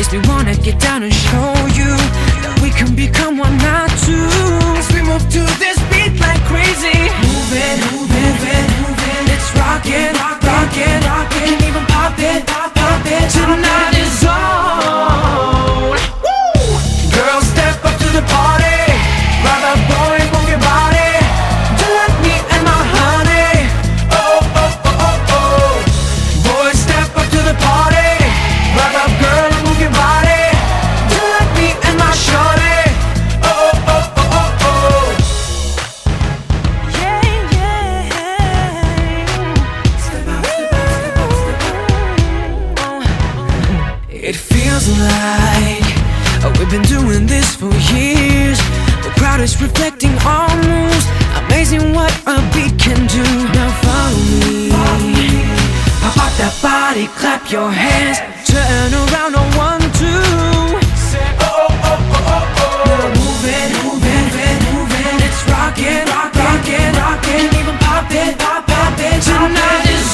we wanna get down and show you that we can become one, not two. As we move to this beat like crazy, move it, move it, move it, move it. It's rockin', rockin', rockin', even pop it, pop it. Tonight is on. Woo! Girls, step up to the party. Grab a boy, move your body. Do like me and my honey. Oh, oh, oh, oh, oh. Boys, step up to the party. Grab a girl and move your body. Do like me and my shorty. Oh, oh, oh, oh, oh. Yeah, yeah. Step out, step out, step out, step out. It feels like we've been doing this for years. The crowd is reflecting our moves. Amazing what a beat can do. Now follow me. Pop out that body, clap your hands. Turn around on 1, 2. Say oh, oh, oh, oh, oh, oh. Now move it, move it, move it, move it. It's rockin', rockin', rockin', even pop it, pop it. Tonight is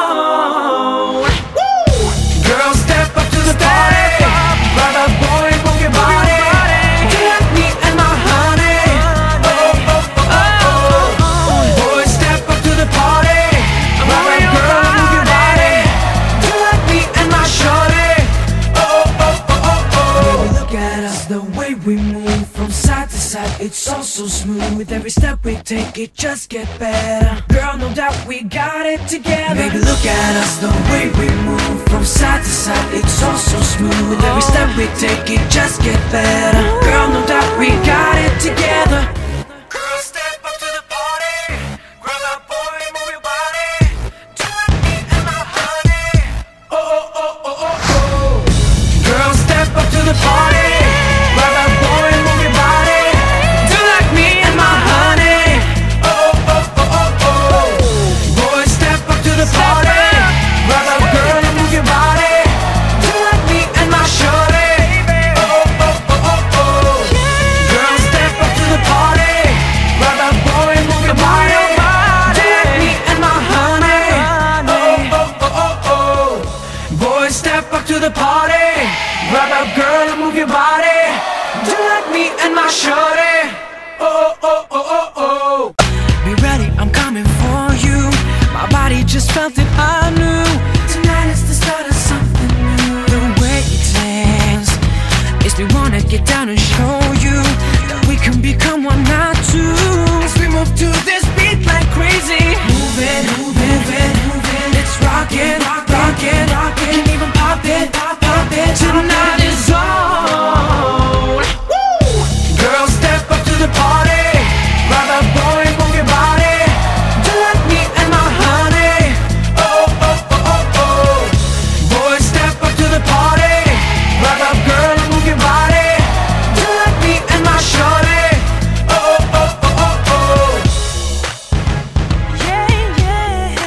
on. Woo! Girls, step up to the party. Grab a boy, move your body. Do like me and my honey. Oh, oh, oh, oh, oh. Boys, step up to the party. Grab a girl, move your body. Do like me and my shorty. Oh, oh, oh, oh, oh. Look at us, the way we move from side to side. It's all so smooth. With every step we take, it just get better. Girl, no doubt we got it together. Baby, look at us, the way we move from side to side. It's all so smooth. With every step we take, it just get better. Girl, no doubt we got it together. Girl, step up to the party. Grab a boy, move your body. Do like me and my honey. Oh, oh, oh, oh, oh, oh. Girl, step up to the party. Grab a boy, move your body. Do like me and my honey. Oh, oh, oh, oh, oh. Boys, step up to the party. Grab a girl and move your body. Do like me and my shorty. Oh, oh, oh, oh, oh. Girl, step up to the party. Grab a boy and move your body. Do like me and my honey. Oh, oh, oh, oh, oh. Boys, step up to the party. Grab a girl and move your body. Do like me and my shorty. Oh, oh, oh, oh, oh. Be ready, I'm coming for you. My body just felt it, I knew. Tonight is the start of something new. The way it dance is we wanna get down and show you that we can become one, not two. As we move to this beat like crazy, move it, move it, move it, move it. It's rockin', rockin', rockin', even pop it, pop it. Tonight is on. Woo! Girls, step up to the party. Grab a boy, move your body. Do like me and my honey. Oh, oh, oh, oh, oh. Boys, step up to the party. Grab a girl and move your body. Do like me and my shorty. Oh, oh, oh, oh, oh. Yeah, yeah.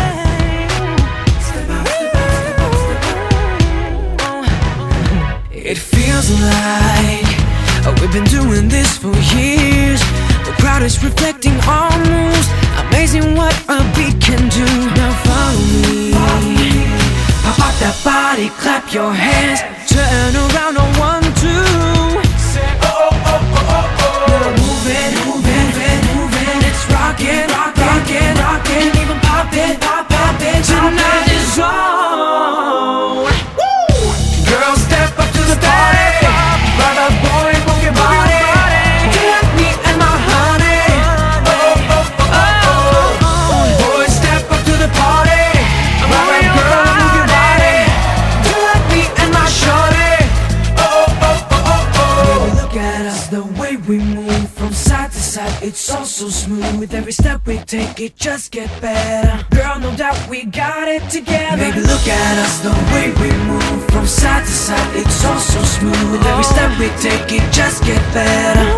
Step out, step out, step out, step out. It feels like we've been doing this for years. The crowd is reflecting our moves. Amazing what a beat can do. Now follow me. Pop out that body, clap your hands. Turn around on 1, 2. Say oh, oh, oh, oh, oh, oh. Now move it, move it, move it, move it. It's rockin', rockin', rockin', even pop it, pop it. Tonight is on. Woo! Girls, step up to the party. Grab a boy, move your body. Do like me and my honey. Oh, oh, oh, oh, oh. Boys, step up to the party. Grab a girl and move your body. Do like me and my shorty. Oh, oh, oh, oh, oh. Baby, look at us, the way we move from side to side. It's all so smooth. With every step we take, it just get better. Girl, no doubt we got it together. Baby, look at us, the way we move from side to side. It's all so smooth. With every step we take, it just get better.